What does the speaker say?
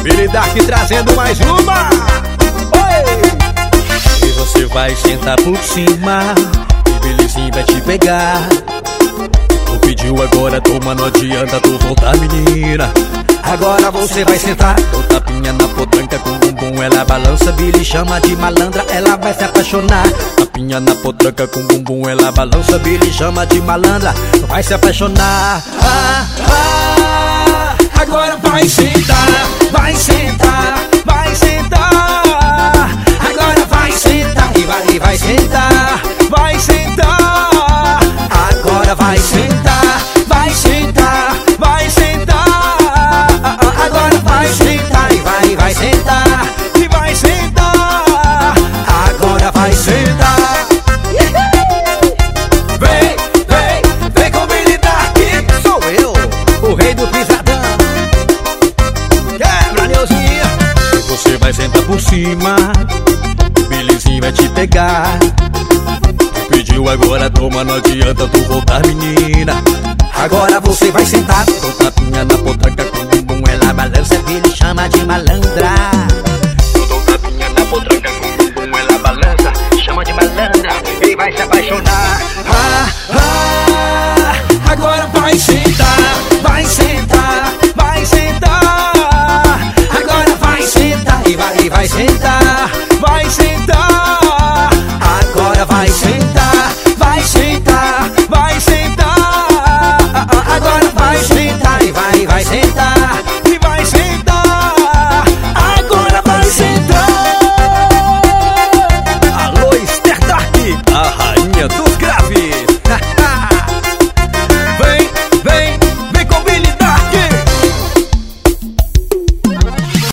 Billy Dark trazendo mais uma. Oi! E você vai sentar por cima e Billyzinho vai te pegar. Tu pediu agora, toma, não adianta tu voltar, menina. Agora você vai sentar, dou tapinha na potranca com bumbum, ela balança, Billy chama de malandra, ela vai se apaixonar. Tapinha na potranca com bumbum, ela balança, Billy chama de malandra, vai se apaixonar. Agora vai sentar, vai sentar, vai sentar. Agora vai sentar e vai sentar, vai sentar. Agora vai sentar, vai sentar, vai sentar. Agora vai sentar e vai sentar e vai sentar. Agora vai sentar. Vem com Billy Dark. Sou eu, o rei do pisadão. Quebra, Neuzinha. E você vai sentar por cima, o Billyzinho vai te pegar. Tu pediu agora, toma, não adianta tu voltar, menina. Agora você vai sentar,